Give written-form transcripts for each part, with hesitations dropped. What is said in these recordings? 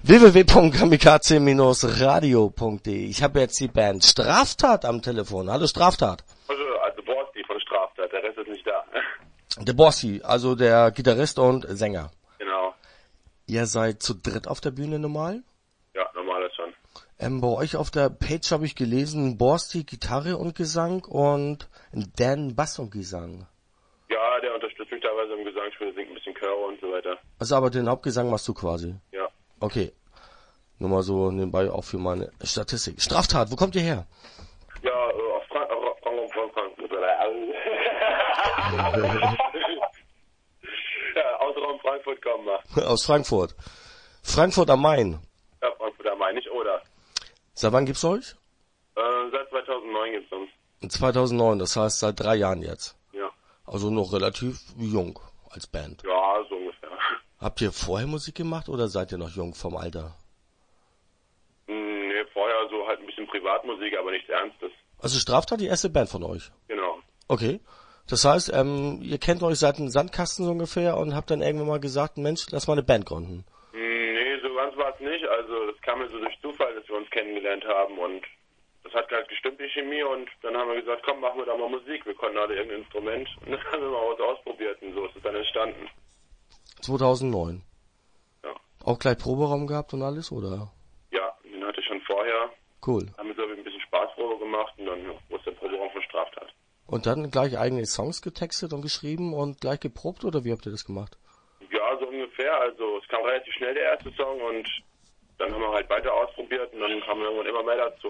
www.kamikaze-radio.de. Ich habe jetzt die Band Straftat am Telefon. Hallo Straftat. Also Borsti von Straftat, der Rest ist nicht da. Der Borsti, also der Gitarrist und Sänger. Genau. Ihr seid zu dritt auf der Bühne normal? Ja, normal ist schon. Bei euch auf der Page habe ich gelesen, Borsti Gitarre und Gesang und Dan Bass und Gesang. Ja, der unterstützt mich teilweise im Gesangspiel, singt ein bisschen Chöre und so weiter. Also aber den Hauptgesang machst du quasi? Ja. Okay. Nur mal so nebenbei auch für meine Statistik. Straftat, wo kommt ihr her? Ja, aus Frankfurt. Ja, aus Raum Frankfurt kommen wir. Aus Frankfurt. Frankfurt am Main. Ja, Frankfurt am Main, nicht oder. Seit wann gibt's euch? Seit 2009 gibt's uns. 2009, das heißt seit 3 Jahren jetzt. Ja. Also noch relativ jung als Band. Ja, so ungefähr. Habt ihr vorher Musik gemacht oder seid ihr noch jung vom Alter? Nee, vorher so halt ein bisschen Privatmusik, aber nichts Ernstes. Also Straftat, die erste Band von euch? Genau. Okay. Das heißt, ihr kennt euch seit dem Sandkasten so ungefähr und habt dann irgendwann mal gesagt, Mensch, lass mal eine Band gründen. Nee, so ganz war es nicht. Also das kam mir so durch Zufall, dass wir uns kennengelernt haben und das hat halt gestimmt, die Chemie, und dann haben wir gesagt, komm, machen wir da mal Musik. Wir konnten alle irgendein Instrument und dann haben wir mal was ausprobiert und so ist es dann entstanden. 2009. Ja. Auch gleich Proberaum gehabt und alles, oder? Ja, den hatte ich schon vorher. Cool. Haben wir so ein bisschen Spaßprobe gemacht und dann wurde der Proberaum von Straftat. Und dann gleich eigene Songs getextet und geschrieben und gleich geprobt, oder wie habt ihr das gemacht? Ja, so ungefähr. Also es kam relativ schnell der erste Song und dann haben wir halt weiter ausprobiert und dann kamen irgendwann immer mehr dazu.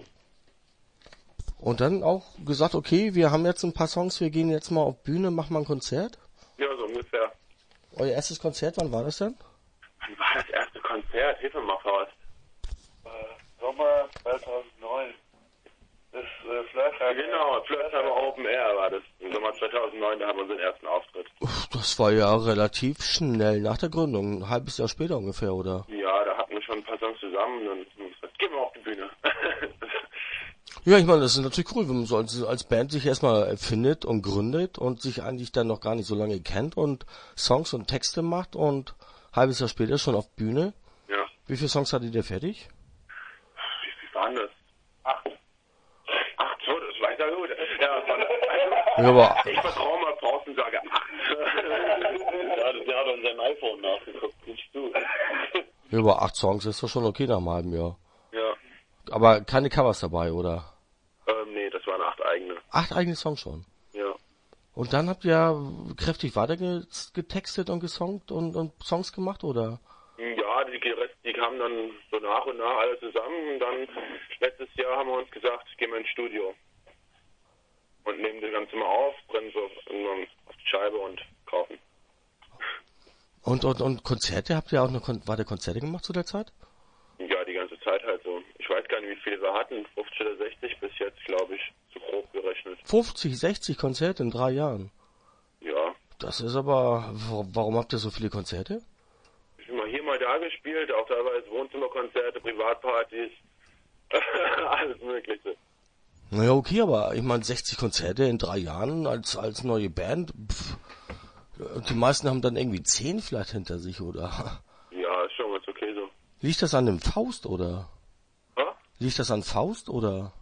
Und dann auch gesagt, okay, wir haben jetzt ein paar Songs, wir gehen jetzt mal auf Bühne, machen mal ein Konzert? Ja, so ungefähr. Euer erstes Konzert, wann war das denn? Wann war das erste Konzert? Hilf mir mal, Faust. Sommer 2009. Das Flirtheimer. Genau, Flirtheimer Open Air war das. Im Sommer 2009, da haben wir unseren ersten Auftritt. Das war ja relativ schnell nach der Gründung, ein halbes Jahr später ungefähr, oder? Ja, da hatten wir schon ein paar Songs zusammen und dann haben wir gesagt, gehen wir auf die Bühne. Ja, ich meine, das ist natürlich cool, wenn man so als Band sich erstmal erfindet und gründet und sich eigentlich dann noch gar nicht so lange kennt und Songs und Texte macht und ein halbes Jahr später schon auf Bühne. Ja. Wie viele Songs hattet ihr fertig? Wie waren das? 8, so, das war ja gut. Ja, Ja, aber ich vertraue mal Faust und sage 8. Ja, der hat an seinem iPhone nachgeguckt, nicht du. ja, aber 8 Songs ist doch schon okay nach einem halben Jahr. Ja. Aber keine Covers dabei, oder? Nee, das waren 8 eigene. 8 eigene Songs schon. Ja. Und dann habt ihr kräftig weiter getextet und gesongt und Songs gemacht, oder? Ja, die kamen dann so nach und nach alle zusammen und dann letztes Jahr haben wir uns gesagt, gehen wir ins Studio und nehmen das Ganze mal auf, brennen so irgendwann auf die Scheibe und kaufen. Und Konzerte, habt ihr auch noch Konzerte gemacht zu der Zeit? Ja, die ganze Zeit halt so. Ich weiß gar nicht, wie viele wir hatten, 50 oder 60 bis jetzt, glaube ich, zu grob gerechnet. 50, 60 Konzerte in 3 Jahren. Ja. Das ist aber, warum habt ihr so viele Konzerte? Ich bin mal hier, mal da gespielt, auch teilweise Wohnzimmerkonzerte, Privatpartys, alles Mögliche. Naja, okay, aber ich meine 60 Konzerte in 3 Jahren als neue Band, die meisten haben dann irgendwie 10 vielleicht hinter sich, oder? Ja, ist schon ganz okay so. Liegt das an dem Faust, oder? Ha? Liegt das an Faust, oder?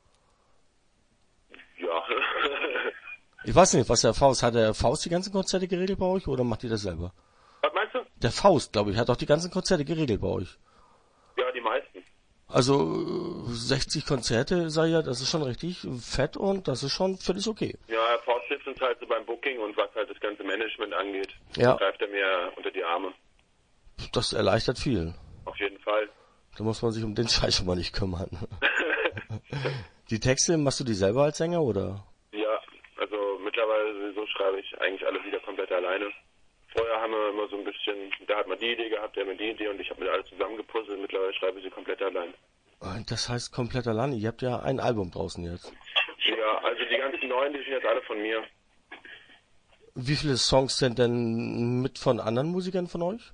Ja. Ich weiß nicht, was der Faust, hat der Faust die ganzen Konzerte geregelt bei euch, oder macht ihr das selber? Was meinst du? Der Faust, glaube ich, hat auch die ganzen Konzerte geregelt bei euch. Ja, die meisten. Also 60 Konzerte, sei ja, das ist schon richtig fett und das ist schon völlig okay. Ja, Herr Faust hilft uns halt so beim Booking und was halt das ganze Management angeht. Ja. Greift er mir unter die Arme. Das erleichtert viel. Auf jeden Fall. Da muss man sich um den Scheiß schon mal nicht kümmern. Die Texte, machst du die selber als Sänger, oder? Ja, also mittlerweile sowieso schreibe ich eigentlich alle Lieder komplett alleine. Vorher haben wir immer so ein bisschen, da hat man die Idee gehabt, der hat mir die Idee und ich habe mir alle zusammengepuzzelt. Mittlerweile schreibe ich sie komplett allein. Das heißt komplett alleine. Ihr habt ja ein Album draußen jetzt. Ja, also die ganzen neuen, die sind jetzt alle von mir. Wie viele Songs sind denn mit von anderen Musikern von euch?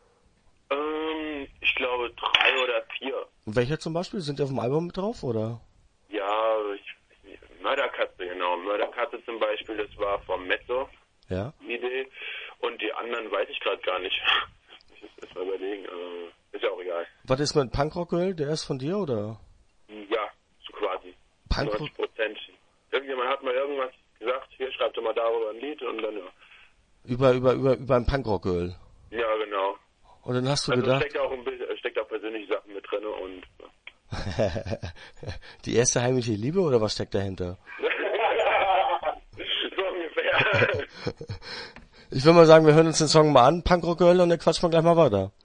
Ich glaube 3 oder 4. Welcher zum Beispiel? Sind die auf dem Album mit drauf, oder? Ja, Mörderkatze, genau. Mörderkatze zum Beispiel, das war vom Mezzo, Ja. die Idee. Und die anderen weiß ich gerade gar nicht. Ich muss erst mal überlegen. Ist ja auch egal. Was ist mit Punkrock Girl? Der ist von dir, oder? Ja, so quasi. Punkrock? 90%. Irgendjemand hat mal irgendwas gesagt, hier schreibt doch mal darüber ein Lied und dann ja. Über ein Punkrock Girl. Ja, genau. Und dann hast du Also gedacht... steckt auch persönliche Sachen mit drin und... Ja. Die erste heimliche Liebe, oder was steckt dahinter? So ungefähr. Ich würde mal sagen, wir hören uns den Song mal an, Punkrock Girl, und dann quatschen wir gleich mal weiter.